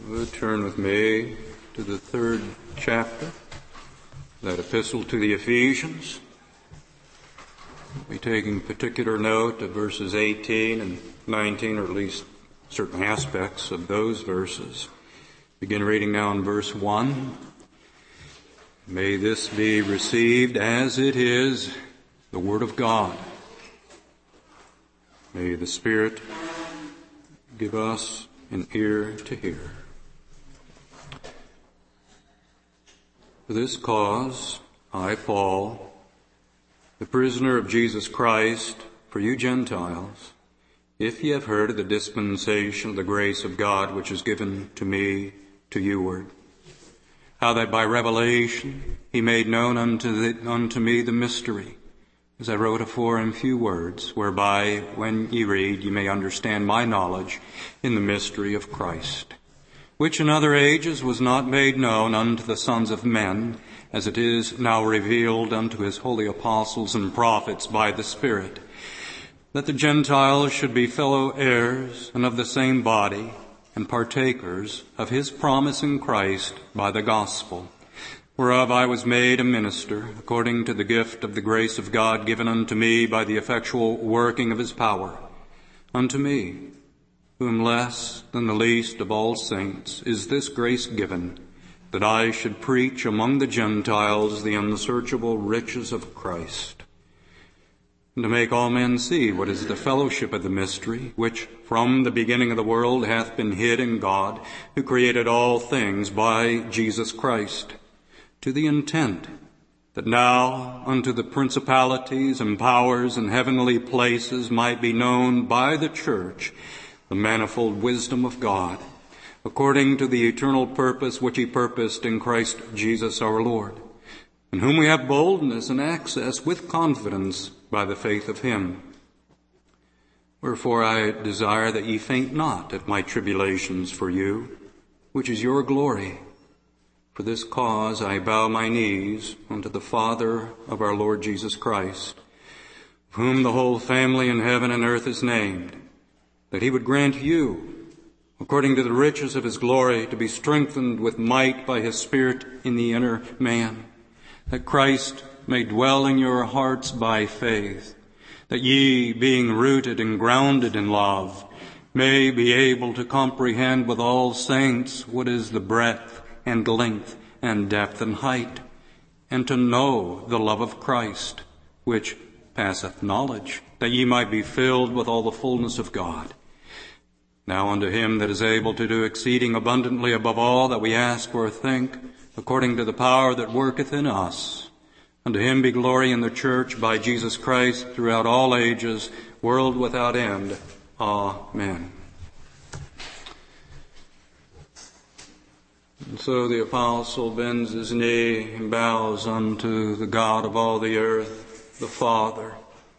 Would turn with me to the 3rd chapter, that epistle to the Ephesians. We'll be taking particular note of verses 18 and 19, or at least certain aspects of those verses. Begin reading now in verse 1. May this be received as it is the Word of God. May the Spirit give us an ear to hear. For this cause, I, Paul, the prisoner of Jesus Christ, for you Gentiles, if ye have heard of the dispensation of the grace of God which is given to me to youward, how that by revelation he made known unto me the mystery, as I wrote afore in few words, whereby, when ye read, ye may understand my knowledge in the mystery of Christ, which in other ages was not made known unto the sons of men, as it is now revealed unto his holy apostles and prophets by the Spirit, that the Gentiles should be fellow heirs and of the same body, and partakers of his promise in Christ by the gospel, whereof I was made a minister, according to the gift of the grace of God given unto me by the effectual working of his power. Unto me, whom less than the least of all saints is this grace given, that I should preach among the Gentiles the unsearchable riches of Christ, and to make all men see what is the fellowship of the mystery, which from the beginning of the world hath been hid in God, who created all things by Jesus Christ, to the intent that now unto the principalities and powers in heavenly places might be known by the church the manifold wisdom of God, according to the eternal purpose which he purposed in Christ Jesus our Lord, in whom we have boldness and access with confidence by the faith of him. Wherefore I desire that ye faint not at my tribulations for you, which is your glory. For this cause I bow my knees unto the Father of our Lord Jesus Christ, of whom the whole family in heaven and earth is named, that he would grant you, according to the riches of his glory, to be strengthened with might by his Spirit in the inner man, that Christ may dwell in your hearts by faith, that ye, being rooted and grounded in love, may be able to comprehend with all saints what is the breadth and length and depth and height, and to know the love of Christ, which passeth knowledge, that ye might be filled with all the fullness of God. Now unto him that is able to do exceeding abundantly above all that we ask or think, according to the power that worketh in us, unto him be glory in the church by Jesus Christ throughout all ages, world without end. Amen. And so the apostle bends his knee and bows unto the God of all the earth, the Father.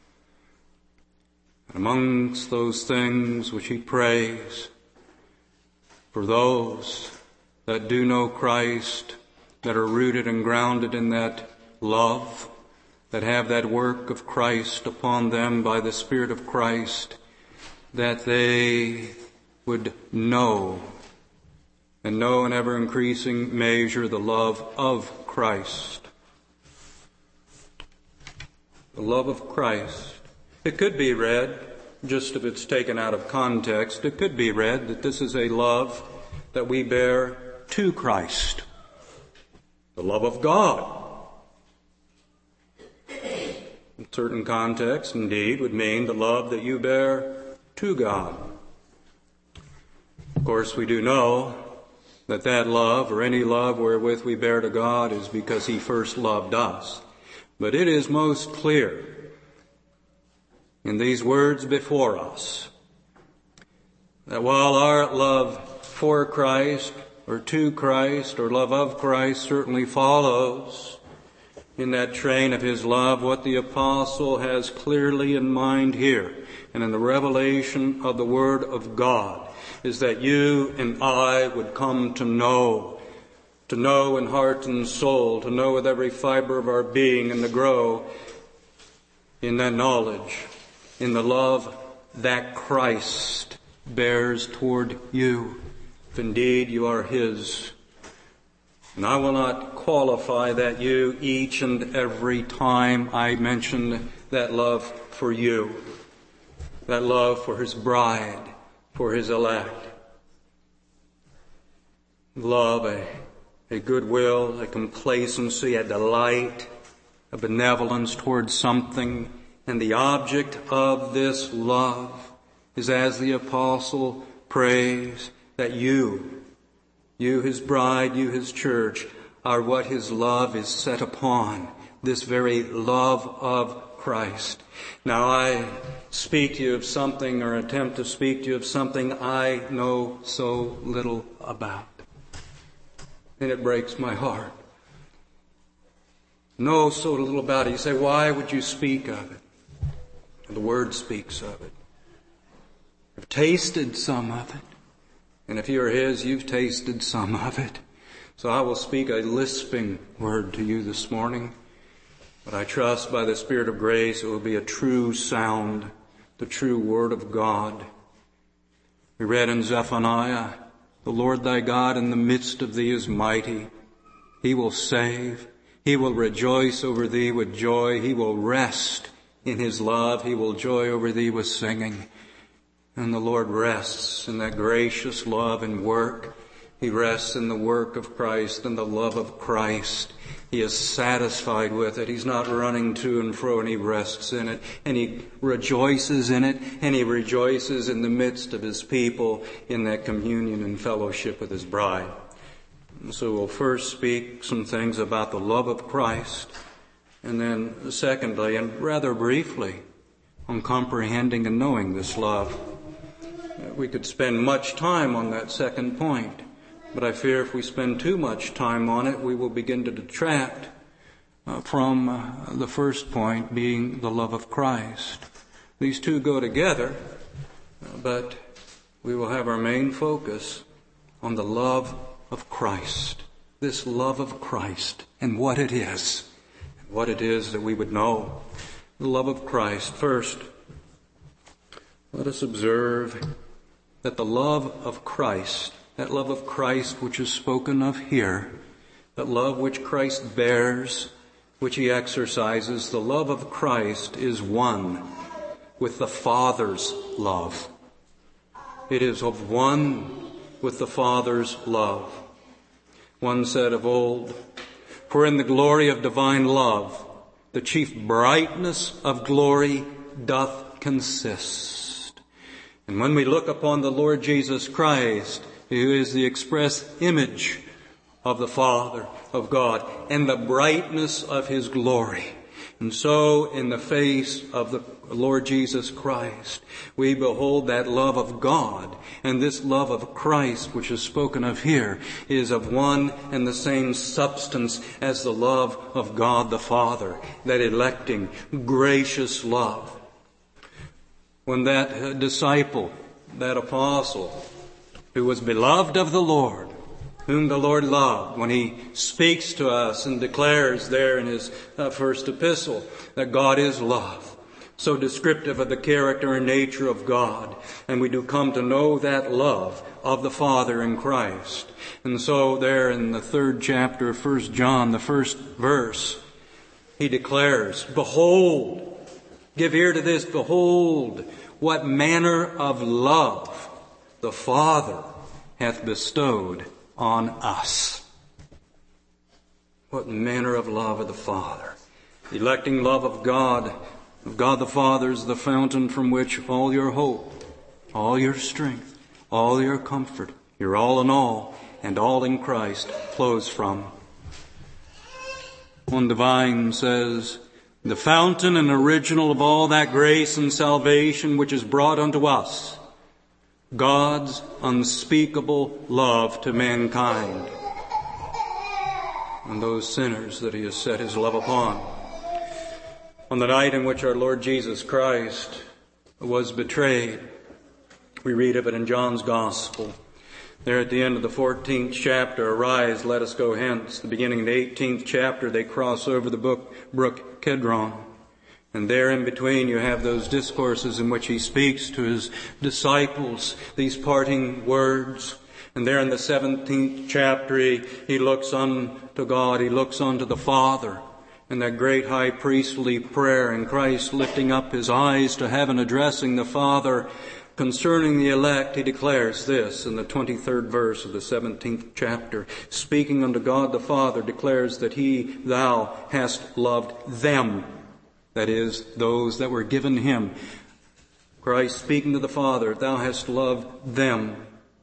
And amongst those things which he prays, for those that do know Christ, that are rooted and grounded in that love, that have that work of Christ upon them by the Spirit of Christ, that they would know, and know in ever increasing measure, the love of Christ. The love of Christ. It could be read, just if it's taken out of context, it could be read that this is a love that we bear to Christ. The love of God. In certain contexts, indeed, would mean the love that you bear to God. Of course, we do know that that love, or any love wherewith we bear to God, is because he first loved us. But it is most clear in these words before us that while our love for Christ, or to Christ, or love of Christ certainly follows in that train of his love, what the apostle has clearly in mind here and in the revelation of the Word of God is that you and I would come to know in heart and soul, to know with every fiber of our being, and to grow in that knowledge, in the love that Christ bears toward you. if indeed you are His. And I will not qualify that you each and every time I mention that love for you, that love for His bride, for His elect. Love, a goodwill, a complacency, a delight, a benevolence towards something. And the object of this love is, as the apostle prays, that you, His bride, you, His church, are what His love is set upon, this very love of Christ. Now I speak to you of something, or attempt to speak to you of something I know so little about. And it breaks my heart. Know so little about it. You say, why would you speak of it? The Word speaks of it. I've tasted some of it. And if you're His, you've tasted some of it. So I will speak a lisping word to you this morning. But I trust by the Spirit of grace it will be a true sound, the true Word of God. We read in Zephaniah, the Lord thy God in the midst of thee is mighty. He will save. He will rejoice over thee with joy. He will rest in His love. He will joy over thee with singing. And the Lord rests in that gracious love and work. He rests in the work of Christ and the love of Christ. He is satisfied with it. He's not running to and fro, and He rests in it. And He rejoices in it. And He rejoices in the midst of His people in that communion and fellowship with His bride. And so we'll first speak some things about the love of Christ. And then secondly, and rather briefly, on comprehending and knowing this love. We could spend much time on that second point, but I fear if we spend too much time on it, we will begin to detract from the first point, being the love of Christ. These two go together, but we will have our main focus on the love of Christ. This love of Christ and what it is that we would know. The love of Christ. First, let us observe that the love of Christ, that love of Christ which is spoken of here, that love which Christ bears, which He exercises, the love of Christ is one with the Father's love. It is of one with the Father's love. One said of old, for in the glory of divine love, the chief brightness of glory doth consist. And when we look upon the Lord Jesus Christ, who is the express image of the Father, of God, and the brightness of His glory. And so in the face of the Lord Jesus Christ, we behold that love of God. And this love of Christ, which is spoken of here, is of one and the same substance as the love of God the Father, that electing, gracious love. When that disciple, that apostle, who was beloved of the Lord, whom the Lord loved, when He speaks to us and declares there in His first epistle that God is love, so descriptive of the character and nature of God. And we do come to know that love of the Father in Christ. And so there in the 3rd chapter of 1 John, the first verse, he declares, behold, give ear to this, behold, what manner of love the Father hath bestowed on us. What manner of love of the Father. The electing love of God the Father is the fountain from which all your hope, all your strength, all your comfort, your all in all, and all in Christ flows from. One divine says, the fountain and original of all that grace and salvation which is brought unto us, God's unspeakable love to mankind and those sinners that He has set His love upon. On the night in which our Lord Jesus Christ was betrayed, we read of it in John's Gospel. There at the end of the 14th chapter, arise, let us go hence. The beginning of the 18th chapter, they cross over the brook Kedron. And there in between you have those discourses in which He speaks to His disciples, these parting words. And there in the 17th chapter, he looks unto God, he looks unto the Father. And that great high priestly prayer, and Christ lifting up his eyes to heaven, addressing the Father concerning the elect, he declares this in the 23rd verse of the 17th chapter. Speaking unto God the Father, declares that thou hast loved them. That is, those that were given him. Christ speaking to the Father, thou hast loved them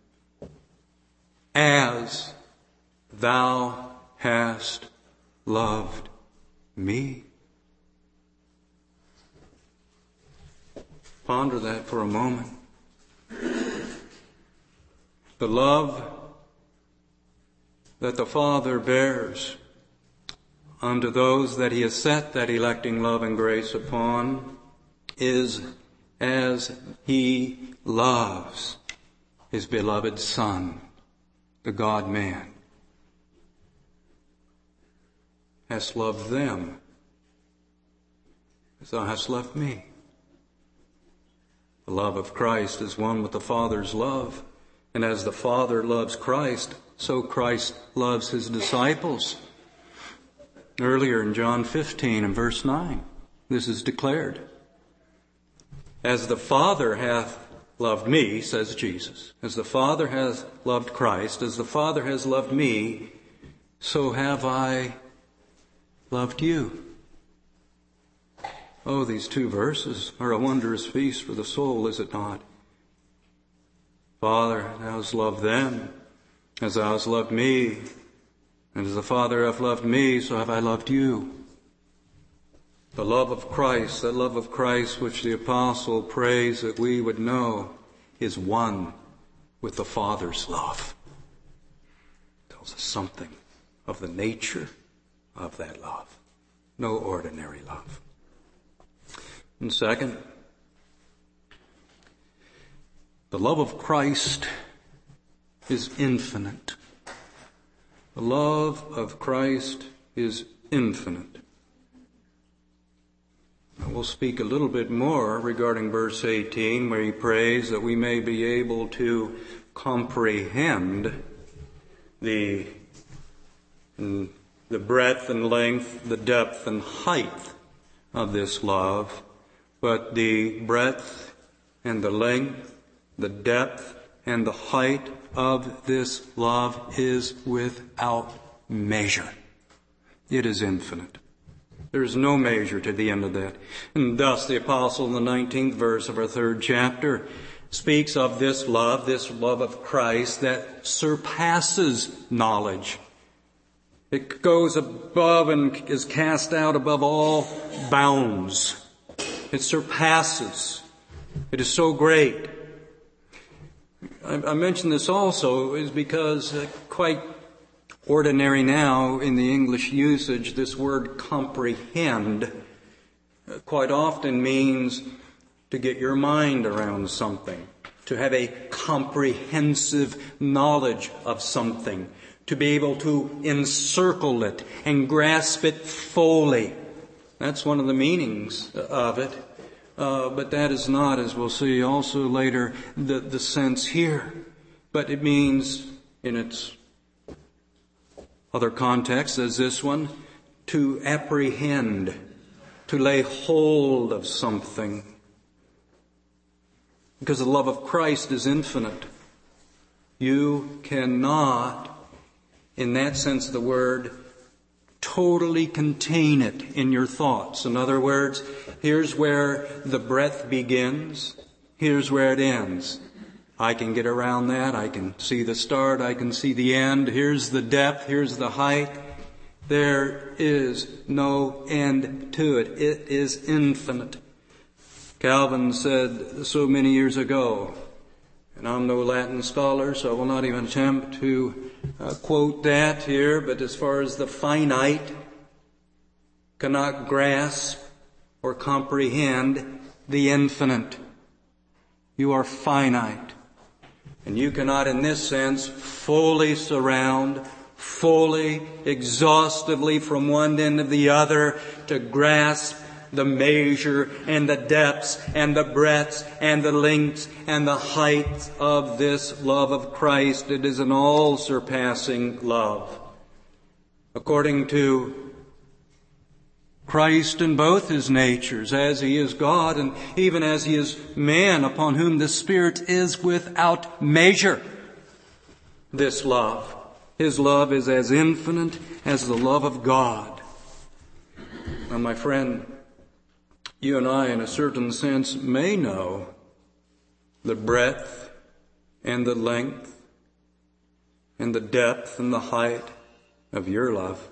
as thou hast loved me. Ponder that for a moment. The love that the Father bears unto those that he has set that electing love and grace upon is as he loves his beloved Son, the God-man. Hast loved them as thou hast loved me. The love of Christ is one with the Father's love. And as the Father loves Christ, so Christ loves his disciples. Earlier in John 15 and verse 9, this is declared. As the Father hath loved me, says Jesus, as the Father hath loved Christ, as the Father has loved me, so have I loved you. Oh, these two verses are a wondrous feast for the soul, is it not? Father, thou hast loved them as thou hast loved me, and as the Father hath loved me, so have I loved you. The love of Christ, that love of Christ which the apostle prays that we would know, is one with the Father's love. It tells us something of the nature of that love. No ordinary love. And second, the love of Christ is infinite. The love of Christ is infinite. I will speak a little bit more regarding verse 18, where he prays that we may be able to comprehend the breadth and length, the depth and height of this love. But the breadth and the length, the depth and the height of this love is without measure. It is infinite. There is no measure to the end of that. And thus the apostle in the 19th verse of our 3rd chapter speaks of this love of Christ that surpasses knowledge. It goes above and is cast out above all bounds. It surpasses. It is so great. I mention this also is because quite ordinary now in the English usage, this word comprehend quite often means to get your mind around something, to have a comprehensive knowledge of something, to be able to encircle it and grasp it fully. That's one of the meanings of it. But that is not, as we'll see also later, the sense here. But it means, in its other context as this one, to apprehend, to lay hold of something. Because the love of Christ is infinite. You cannot, in that sense of the word, totally contain it in your thoughts. In other words, here's where the breadth begins. Here's where it ends. I can get around that. I can see the start. I can see the end. Here's the depth. Here's the height. There is no end to it. It is infinite. Calvin said so many years ago, and I'm no Latin scholar, so I will not even attempt to quote that here, but as far as the finite cannot grasp or comprehend the infinite. You are finite. And you cannot, in this sense, fully surround, fully, exhaustively from one end to the other to grasp the measure and the depths and the breadths and the lengths and the heights of this love of Christ. It is an all-surpassing love. According to Christ in both his natures, as he is God and even as he is man, upon whom the Spirit is without measure. This love, his love is as infinite as the love of God. Now, my friend, you and I, in a certain sense, may know the breadth and the length and the depth and the height of your love.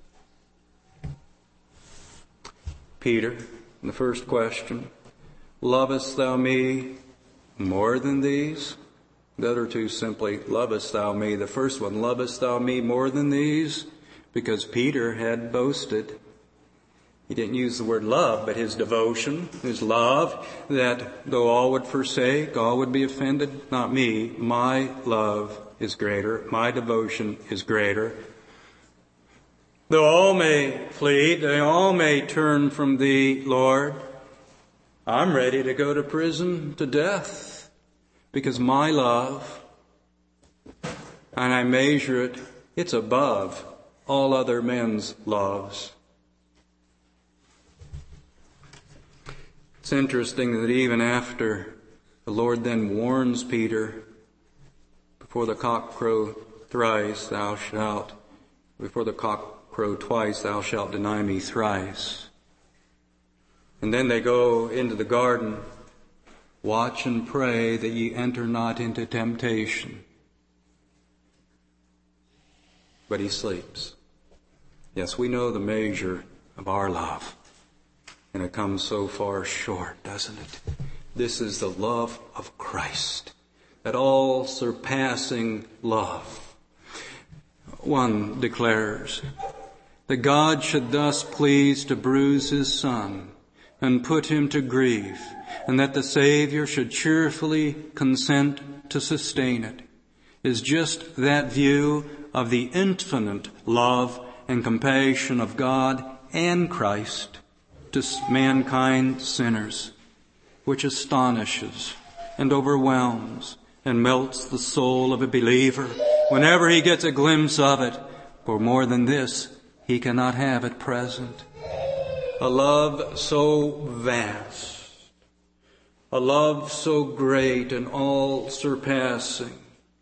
Peter, the first question, lovest thou me more than these? The other two simply, lovest thou me? The first one, lovest thou me more than these? Because Peter had boasted. He didn't use the word love, but his devotion, his love, that though all would forsake, all would be offended, not me. My love is greater. My devotion is greater. Though all may flee, they all may turn from thee, Lord, I'm ready to go to prison, to death, because my love, and I measure it, it's above all other men's loves. It's interesting that even after the Lord then warns Peter, before the cock crow thrice, before the cock crow twice, thou shalt deny me thrice. And then they go into the garden, watch and pray that ye enter not into temptation. But he sleeps. Yes, we know the measure of our love. And it comes so far short, doesn't it? This is the love of Christ. That all-surpassing love. One declares that God should thus please to bruise his Son and put him to grief, and that the Savior should cheerfully consent to sustain it, is just that view of the infinite love and compassion of God and Christ to mankind sinners, which astonishes and overwhelms and melts the soul of a believer whenever he gets a glimpse of it. For more than this, he cannot have at present. A love so vast, a love so great and all-surpassing,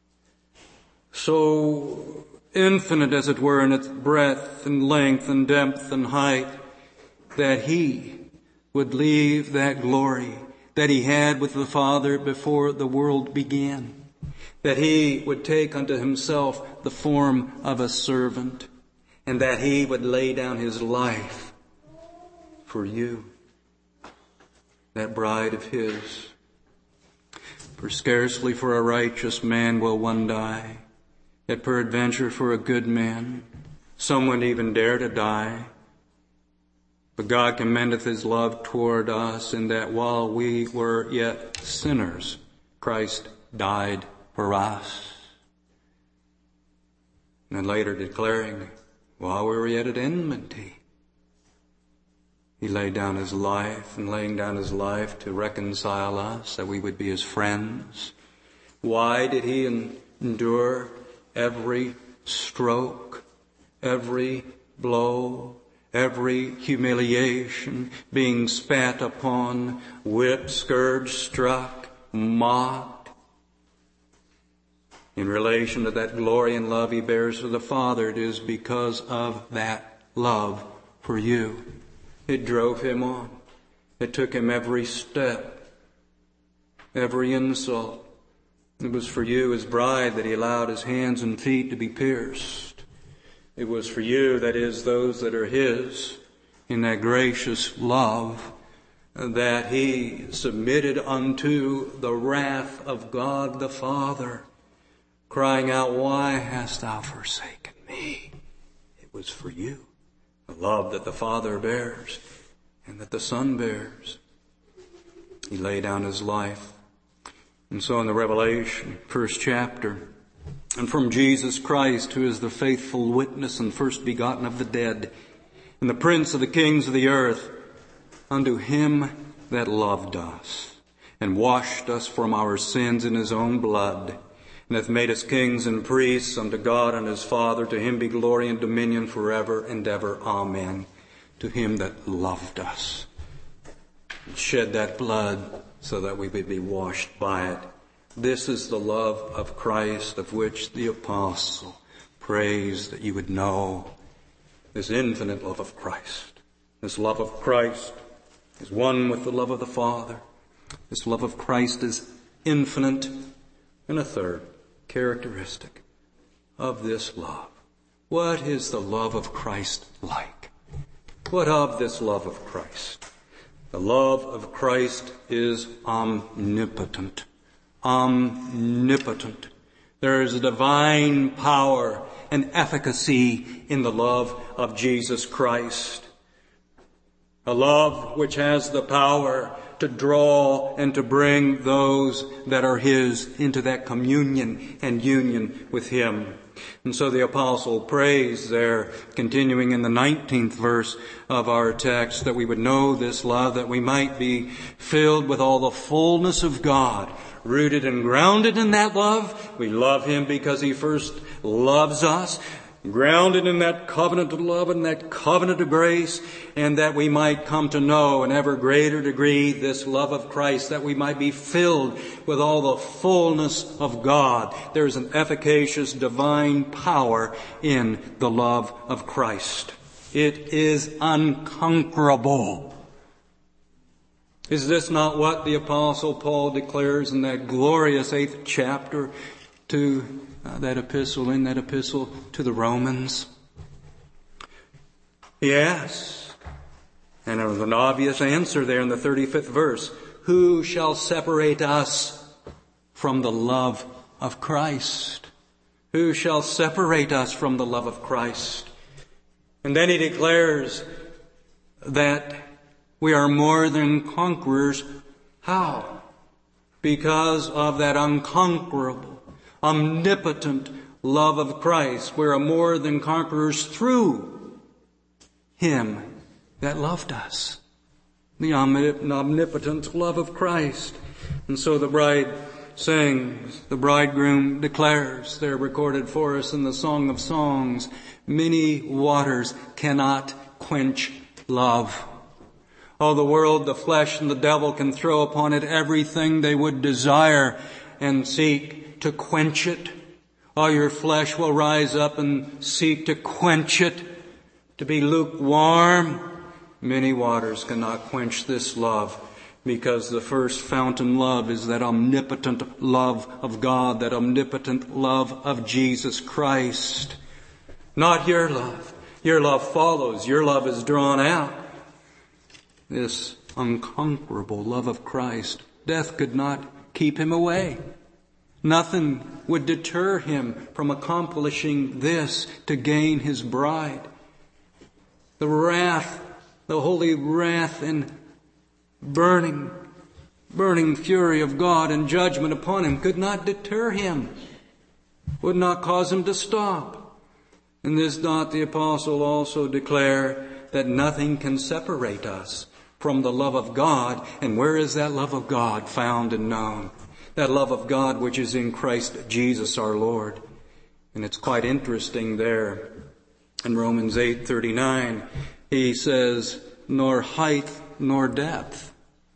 so infinite, as it were, in its breadth and length and depth and height, that he would leave that glory that he had with the Father before the world began, that he would take unto himself the form of a servant, and that he would lay down his life for you, that bride of his. For scarcely for a righteous man will one die, yet peradventure for a good man some would even dare to die. But God commendeth his love toward us in that while we were yet sinners, Christ died for us. And then later declaring, while we were yet at enmity, he laid down his life, and laying down his life to reconcile us, that we would be his friends. Why did he endure every stroke, every blow, every humiliation, being spat upon, whipped, scourged, struck, mocked? In relation to that glory and love he bears for the Father, it is because of that love for you. It drove him on. It took him every step, every insult. It was for you, his bride, that he allowed his hands and feet to be pierced. It was for you, that is, those that are his, in that gracious love, that he submitted unto the wrath of God the Father, crying out, why hast thou forsaken me? It was for you. The love that the Father bears and that the Son bears. He laid down his life. And so in the Revelation, first chapter, and from Jesus Christ, who is the faithful witness and first begotten of the dead, and the Prince of the kings of the earth, unto him that loved us, and washed us from our sins in his own blood, and hath made us kings and priests unto God and his Father. To him be glory and dominion forever and ever. Amen. To him that loved us, and shed that blood so that we would be washed by it. This is the love of Christ, of which the apostle prays that you would know. This infinite love of Christ. This love of Christ is one with the love of the Father. This love of Christ is infinite. And a third characteristic of this love. What is the love of Christ like? What of this love of Christ? The love of Christ is omnipotent. Omnipotent. There is a divine power and efficacy in the love of Jesus Christ. A love which has the power to draw and to bring those that are his into that communion and union with him. And so the apostle prays there, continuing in the 19th verse of our text, that we would know this love, that we might be filled with all the fullness of God, rooted and grounded in that love. We love him because he first loves us, grounded in that covenant of love and that covenant of grace, and that we might come to know in ever greater degree this love of Christ, that we might be filled with all the fullness of God. There is an efficacious divine power in the love of Christ. It is unconquerable. Is this not what the apostle Paul declares in that glorious 8th chapter to that epistle to the Romans? Yes. And there was an obvious answer there in the 35th verse. Who shall separate us from the love of Christ? Who shall separate us from the love of Christ? And then he declares that we are more than conquerors. How? Because of that unconquerable, omnipotent love of Christ. We are more than conquerors through him that loved us. The omnipotent love of Christ. And so the bride sings, the bridegroom declares, they're recorded for us in the Song of Songs, many waters cannot quench love. Oh, the world, the flesh, and the devil can throw upon it everything they would desire and seek to quench it. Oh, your flesh will rise up and seek to quench it, to be lukewarm. Many waters cannot quench this love, because the first fountain love is that omnipotent love of God, that omnipotent love of Jesus Christ. Not your love. Your love follows. Your love is drawn out. This unconquerable love of Christ. Death could not keep him away. Nothing would deter him from accomplishing this to gain his bride. The wrath, the holy wrath and burning fury of God and judgment upon him could not deter him, would not cause him to stop. And this doth the apostle also declare, that nothing can separate us from the love of God. And where is that love of God found and known? That love of God which is in Christ Jesus our Lord. And it's quite interesting there in Romans 8:39. He says, nor height nor depth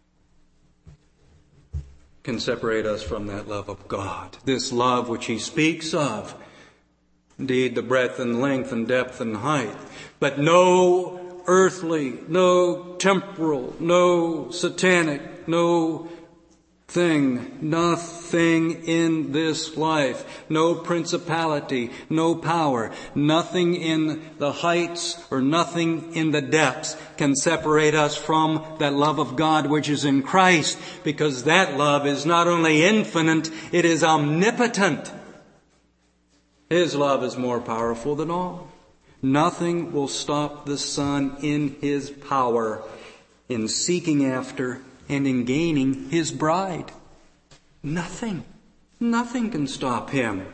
can separate us from that love of God. This love which he speaks of. Indeed, the breadth and length and depth and height. But no earthly, no temporal, no satanic, no thing, nothing in this life, no principality, no power, nothing in the heights or nothing in the depths can separate us from that love of God which is in Christ, because that love is not only infinite, it is omnipotent. His love is more powerful than all. Nothing will stop the Son in his power in seeking after and in gaining his bride. Nothing can stop him.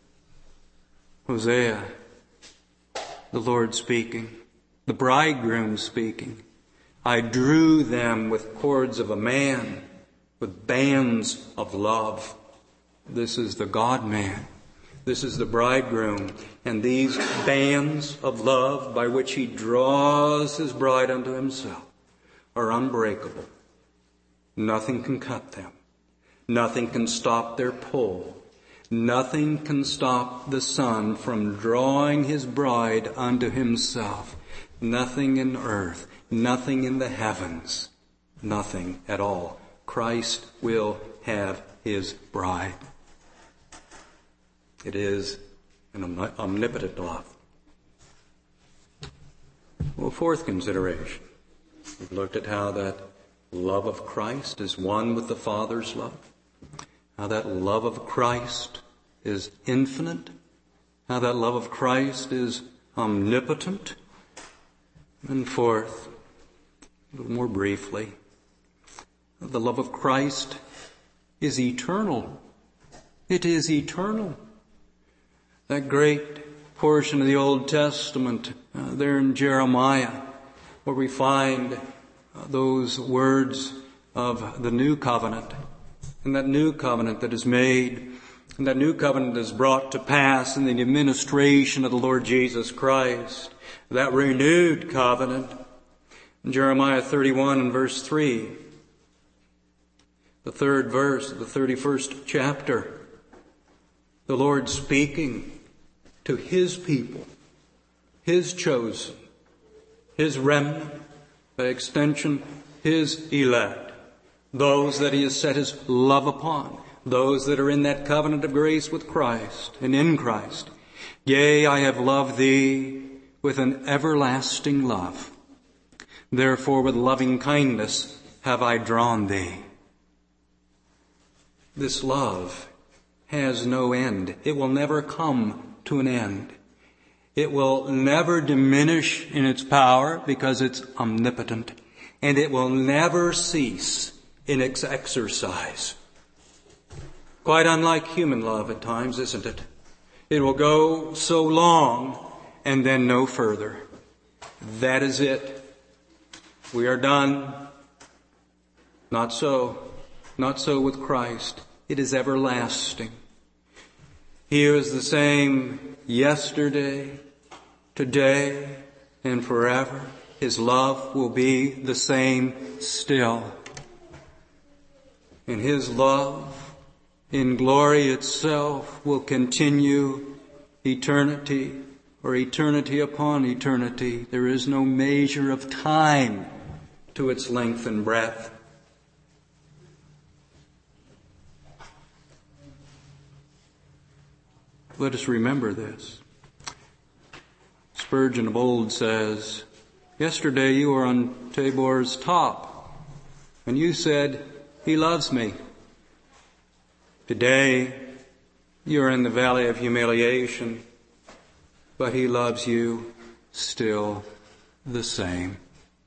Hosea, the Lord speaking, the bridegroom speaking. I drew them with cords of a man, with bands of love. This is the God-man. This is the bridegroom. And these bands of love by which he draws his bride unto himself are unbreakable. Nothing can cut them. Nothing can stop their pull. Nothing can stop the Son from drawing his bride unto himself. Nothing in earth, nothing in the heavens, nothing at all. Christ will have his bride. It is an omnipotent love. Well, fourth consideration. We've looked at how that love of Christ is one with the Father's love. How that love of Christ is infinite. How that love of Christ is omnipotent. And fourth, a little more briefly, the love of Christ is eternal. It is eternal. That great portion of the Old Testament, there in Jeremiah, where we find those words of the new covenant, and that new covenant that is made, and that new covenant is brought to pass in the administration of the Lord Jesus Christ, that renewed covenant. In Jeremiah 31 and verse 3, the third verse of the 31st chapter, the Lord speaking to his people, his chosen, his remnant, by extension, his elect, those that he has set his love upon, those that are in that covenant of grace with Christ and in Christ. Yea, I have loved thee with an everlasting love. Therefore with loving kindness have I drawn thee. This love has no end. It will never come to an end. It will never diminish in its power because it's omnipotent. And it will never cease in its exercise. Quite unlike human love at times, isn't it? It will go so long and then no further. That is it. We are done. Not so. Not so with Christ. It is everlasting. He is the same yesterday, today, and forever. His love will be the same still. And his love in glory itself will continue eternity or eternity upon eternity. There is no measure of time to its length and breadth. Let us remember this. Spurgeon of old says, yesterday you were on Tabor's top, and you said, he loves me. Today you are in the valley of humiliation, but he loves you still the same.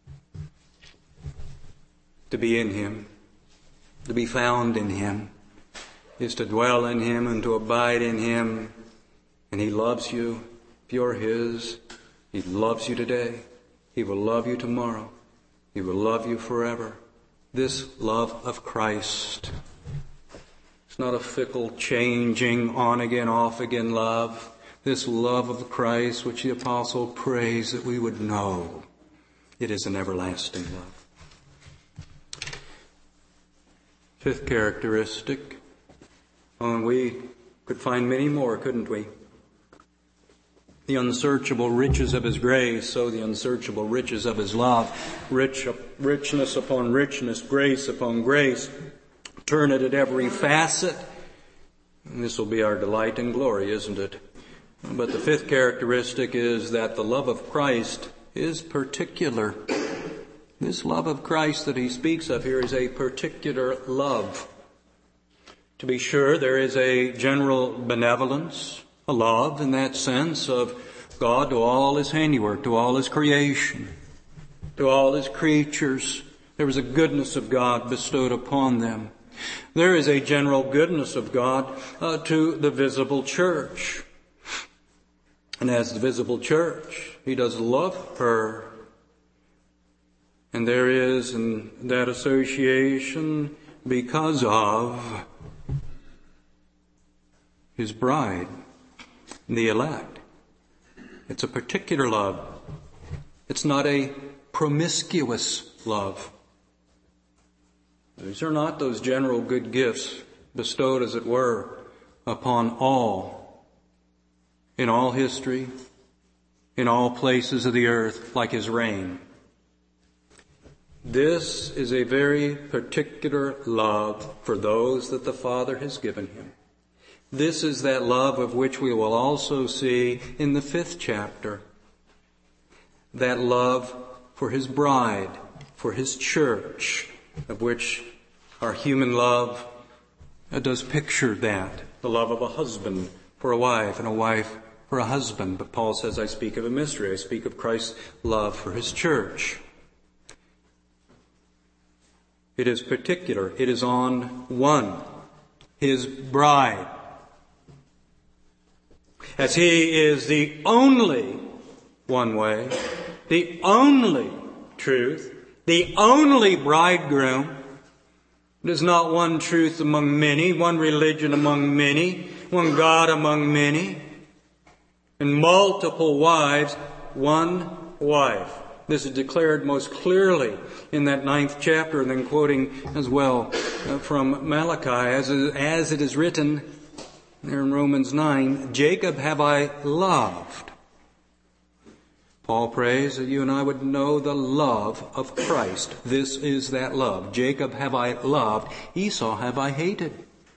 To be in him, to be found in him, is to dwell in him and to abide in him. And he loves you if you're his. He loves you today. He will love you tomorrow. He will love you forever. This love of Christ. It's not a fickle, changing, on again, off again love. This love of Christ, which the apostle prays that we would know. It is an everlasting love. Fifth characteristic. Oh, and we could find many more, couldn't we? The unsearchable riches of his grace, so the unsearchable riches of his love. Richness upon richness, grace upon grace. Turn it at every facet. And this will be our delight and glory, isn't it? But the fifth characteristic is that the love of Christ is particular. This love of Christ that he speaks of here is a particular love. To be sure, there is a general benevolence, a love in that sense of God to all his handiwork, to all his creation, to all his creatures. There is a goodness of God bestowed upon them. There is a general goodness of God to the visible church. And as the visible church, he does love her. And there is in that association because of His bride, the elect. It's a particular love. It's not a promiscuous love. These are not those general good gifts bestowed, as it were, upon all, in all history, in all places of the earth, like His rain. This is a very particular love for those that the Father has given Him. This is that love of which we will also see in the 5th chapter. That love for His bride, for His church, of which our human love does picture that. The love of a husband for a wife and a wife for a husband. But Paul says, I speak of a mystery. I speak of Christ's love for His church. It is particular. It is on one, His bride. As He is the only one way, the only truth, the only bridegroom. It is not one truth among many, one religion among many, one God among many, and multiple wives, one wife. This is declared most clearly in that 9th chapter, and then quoting as well from Malachi, as it is written there in Romans 9, Jacob have I loved. Paul prays that you and I would know the love of Christ. This is that love. Jacob have I loved, Esau have I hated.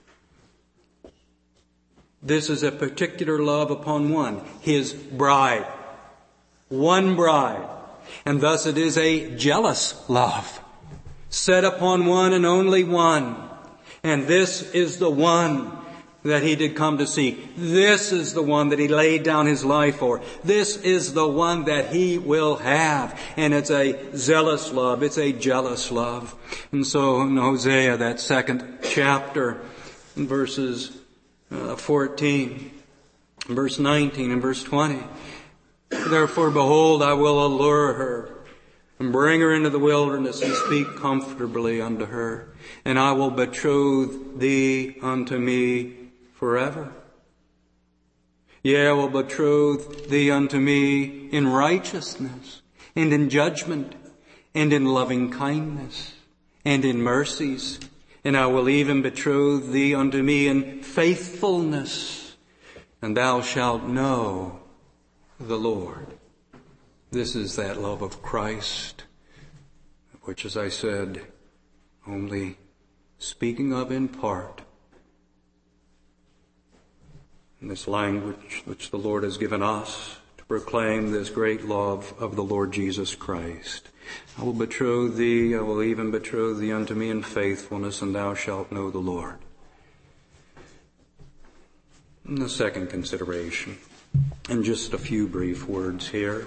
This is a particular love upon one, His bride. One bride. And thus it is a jealous love, set upon one and only one. And this is the one that He did come to seek. This is the one that He laid down His life for. This is the one that He will have. And it's a zealous love. It's a jealous love. And so in Hosea, that 2nd chapter, in verses 14, verse 19 and verse 20, therefore, behold, I will allure her and bring her into the wilderness and speak comfortably unto her. And I will betroth thee unto me forever. Yea, I will betroth thee unto me in righteousness and in judgment and in loving kindness and in mercies. And I will even betroth thee unto me in faithfulness. And thou shalt know the Lord. This is that love of Christ, which, as I said, only speaking of in part. In this language which the Lord has given us to proclaim this great love of the Lord Jesus Christ. I will betroth thee, I will even betroth thee unto me in faithfulness, and thou shalt know the Lord. And the second consideration, and just a few brief words here.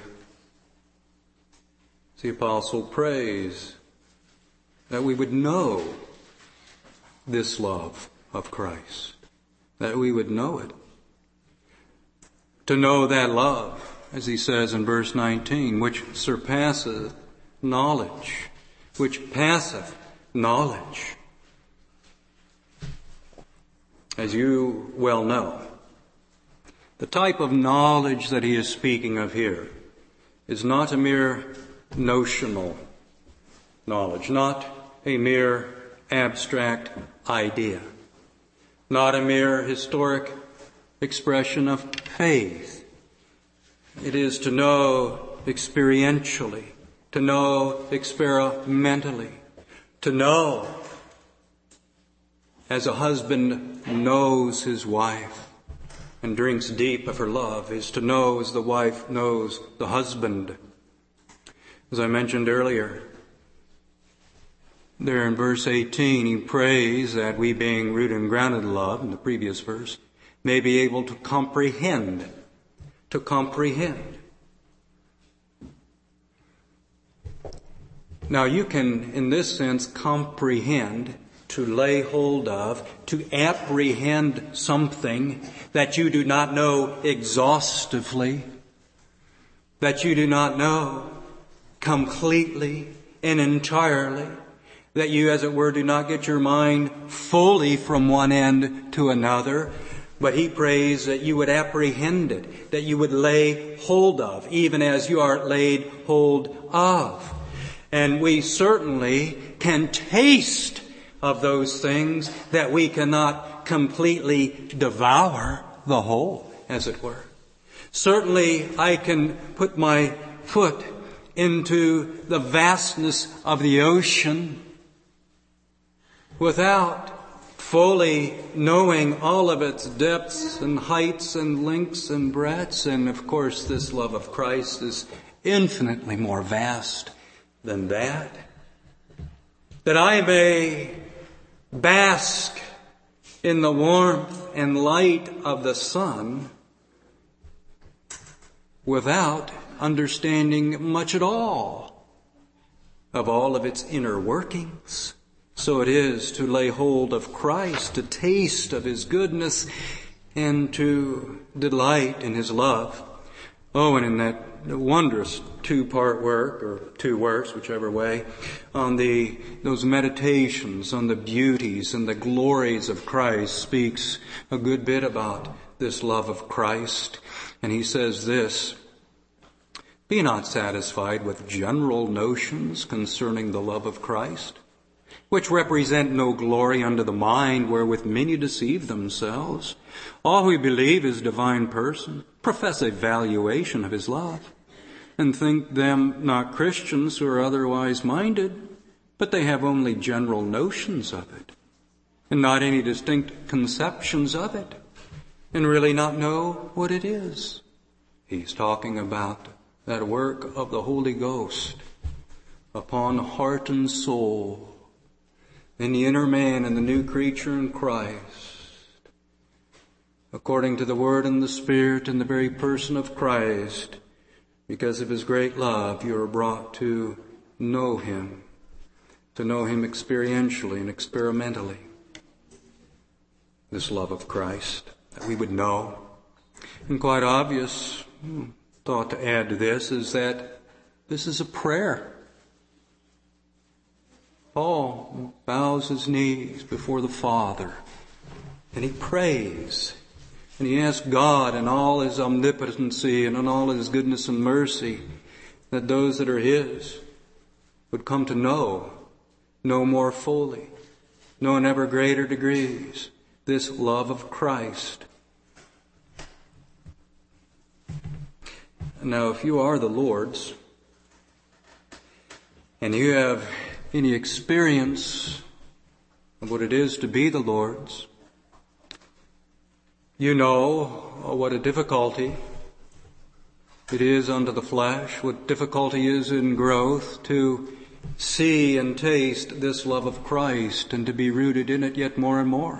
The apostle prays that we would know this love of Christ, that we would know it. To know that love, as he says in verse 19, which surpasseth knowledge, which passeth knowledge. As you well know, the type of knowledge that he is speaking of here is not a mere notional knowledge, not a mere abstract idea, not a mere historic expression of faith. It is to know experientially, to know experimentally, to know as a husband knows his wife and drinks deep of her love, is to know as the wife knows the husband. As I mentioned earlier, there in verse 18, he prays that we, being rooted and grounded in love, in the previous verse, may be able to comprehend. To comprehend. Now you can, in this sense, comprehend, to lay hold of, to apprehend something that you do not know exhaustively, that you do not know completely and entirely, that you, as it were, do not get your mind fully from one end to another, but he prays that you would apprehend it, that you would lay hold of, even as you are laid hold of. And we certainly can taste of those things, that we cannot completely devour the whole, as it were. Certainly I can put my foot into the vastness of the ocean without fully knowing all of its depths and heights and lengths and breadths. And of course, this love of Christ is infinitely more vast than that. That I may bask in the warmth and light of the sun without understanding much at all of its inner workings. So it is to lay hold of Christ, to taste of His goodness, and to delight in His love. Oh, and in that wondrous two-part work, or two works, whichever way, on those meditations on the beauties and the glories of Christ, speaks a good bit about this love of Christ. And he says this: "Be not satisfied with general notions concerning the love of Christ, which represent no glory unto the mind, wherewith many deceive themselves. All who believe His divine person profess a valuation of His love, and think them not Christians who are otherwise minded, but they have only general notions of it, and not any distinct conceptions of it, and really not know what it is." He's talking about that work of the Holy Ghost upon heart and soul, in the inner man and the new creature in Christ. According to the Word and the Spirit and the very person of Christ, because of His great love, you are brought to know Him experientially and experimentally. This love of Christ that we would know. And quite obvious thought to add to this is that this is a prayer. Paul bows his knees before the Father, and he prays, and he asks God in all His omnipotency and in all His goodness and mercy that those that are His would come to know more fully, know in ever greater degrees this love of Christ. Now, if you are the Lord's, and you have any experience of what it is to be the Lord's, you know what a difficulty it is unto the flesh, what difficulty is in growth to see and taste this love of Christ and to be rooted in it yet more and more.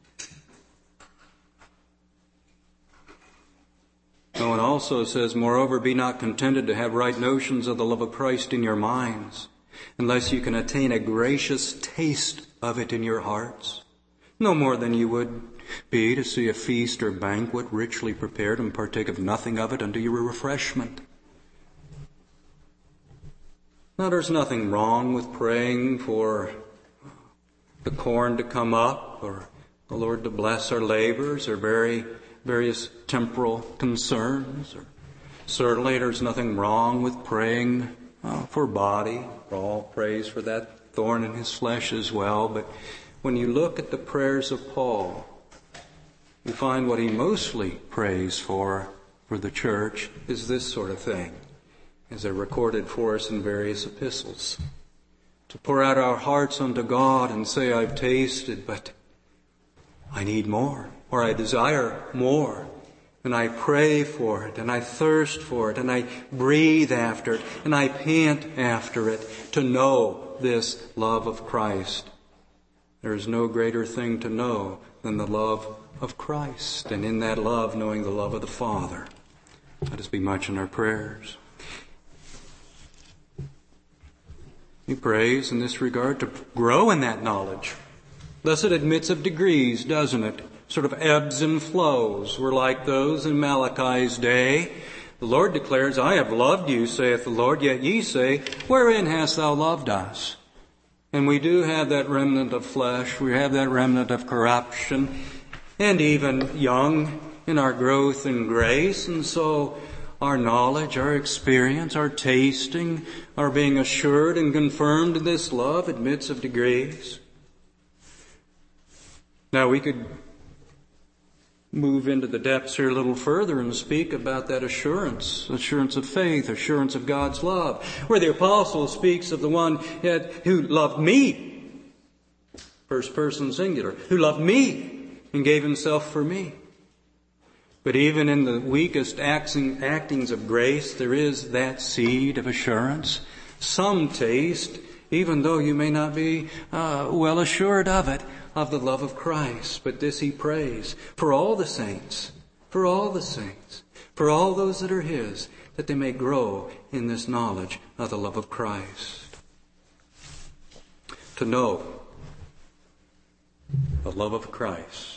Oh, and also says, "Moreover, be not contented to have right notions of the love of Christ in your minds, unless you can attain a gracious taste of it in your hearts, no more than you would be to see a feast or banquet richly prepared and partake of nothing of it unto your refreshment." Now, there's nothing wrong with praying for the corn to come up, or the Lord to bless our labors, or various temporal concerns. Or certainly there's nothing wrong with praying for body. Paul prays for that thorn in his flesh as well. But when you look at the prayers of Paul, you find what he mostly prays for the church is this sort of thing, as they're recorded for us in various epistles. To pour out our hearts unto God and say, "I've tasted, but I need more," or "I desire more," and I pray for it, and I thirst for it, and I breathe after it, and I pant after it, to know this love of Christ. There is no greater thing to know than the love of Christ, and in that love, knowing the love of the Father. Let us be much in our prayers. He prays in this regard to grow in that knowledge. Thus it admits of degrees, doesn't it? Sort of ebbs and flows. We're like those in Malachi's day The Lord declares, I have loved you, saith the Lord, yet ye say, wherein hast thou loved us? And we do have that remnant of flesh, we have that remnant of corruption, and even young in our growth in grace, and so our knowledge, our experience, our tasting, our being assured and confirmed in this love admits of degrees. Now we could move into the depths here a little further and speak about that assurance of faith, assurance of God's love, where the apostle speaks of the one who loved me, first person singular, who loved me and gave himself for me. But even in the weakest actings of grace, there is that seed of assurance. Some taste, even though you may not be well assured of it, of the love of Christ. But this he prays for all the saints, for all the saints, for all those that are his, that they may grow in this knowledge of the love of Christ. To know the love of Christ.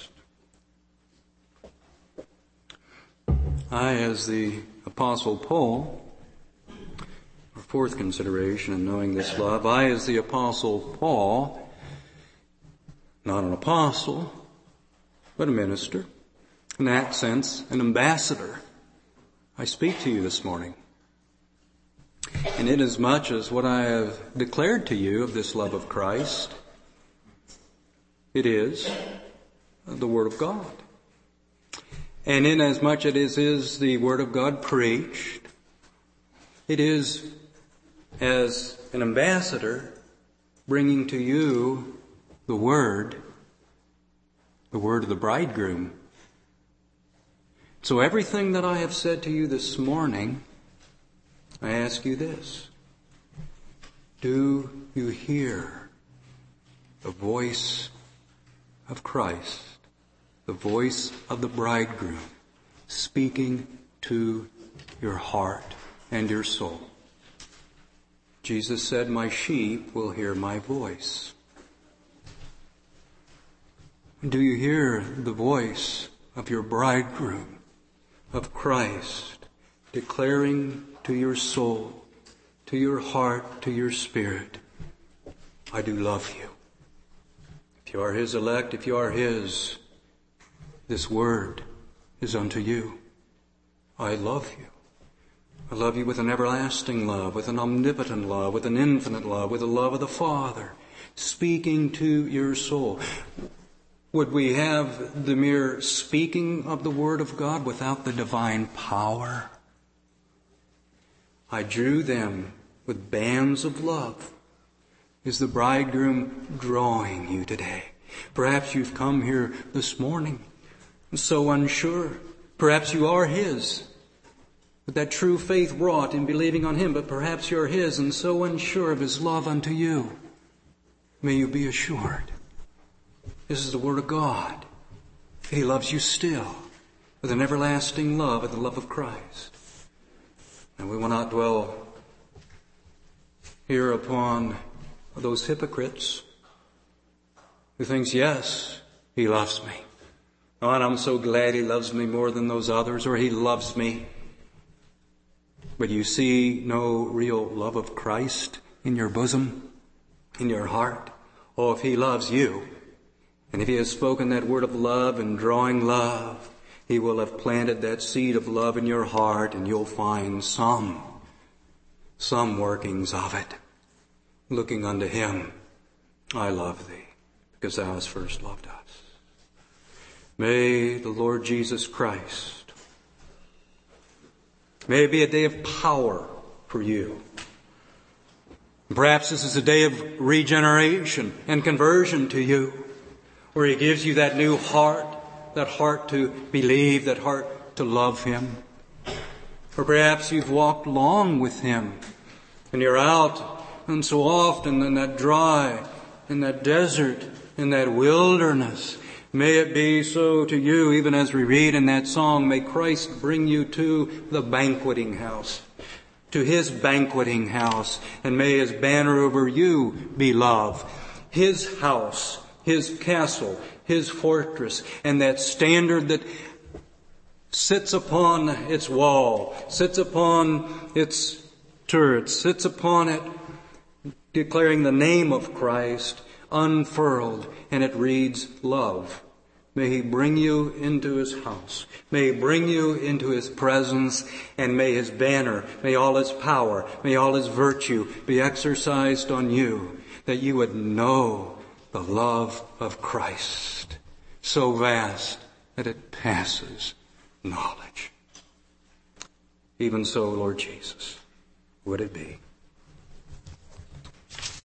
I, as the Apostle Paul, our fourth consideration in knowing this love, I, as the Apostle Paul, not an apostle, but a minister, in that sense, an ambassador, I speak to you this morning. And inasmuch as what I have declared to you of this love of Christ, it is the Word of God. And inasmuch as it is the Word of God preached, it is as an ambassador bringing to you the word of the bridegroom. So everything that I have said to you this morning, I ask you this. Do you hear the voice of Christ? The voice of the bridegroom speaking to your heart and your soul. Jesus said, my sheep will hear my voice. Do you hear the voice of your bridegroom, of Christ, declaring to your soul, to your heart, to your spirit, I do love you. If you are his elect, if you are his, this word is unto you. I love you. I love you with an everlasting love, with an omnipotent love, with an infinite love, with the love of the Father, speaking to your soul. Would we have the mere speaking of the Word of God without the divine power? I drew them with bands of love. Is the bridegroom drawing you today? Perhaps you've come here this morning so unsure. Perhaps you are his, with that true faith wrought in believing on him, but perhaps you're his and so unsure of his love unto you. May you be assured. This is the Word of God. He loves you still with an everlasting love, and the love of Christ. And we will not dwell here upon those hypocrites who thinks, yes, he loves me. Oh, and I'm so glad he loves me more than those others, or he loves me. But you see no real love of Christ in your bosom, in your heart. Oh, if he loves you, and if he has spoken that word of love and drawing love, he will have planted that seed of love in your heart, and you'll find some workings of it. Looking unto him, I love thee, because thou hast first loved us. May the Lord Jesus Christ, may it be a day of power for you. Perhaps this is a day of regeneration and conversion to you, where he gives you that new heart, that heart to believe, that heart to love him. Or perhaps you've walked long with him, and you're out, and so often in that dry, in that desert, in that wilderness. May it be so to you, even as we read in that song, may Christ bring you to the banqueting house, to his banqueting house, and may his banner over you be love. His house, his castle, his fortress, and that standard that sits upon its wall, sits upon its turrets, sits upon it, declaring the name of Christ, unfurled, and it reads love. May He bring you into His house. May He bring you into His presence, and may His banner, may all His power, may all His virtue be exercised on you, that you would know the love of Christ, so vast that it passes knowledge. Even so, Lord Jesus, would it be.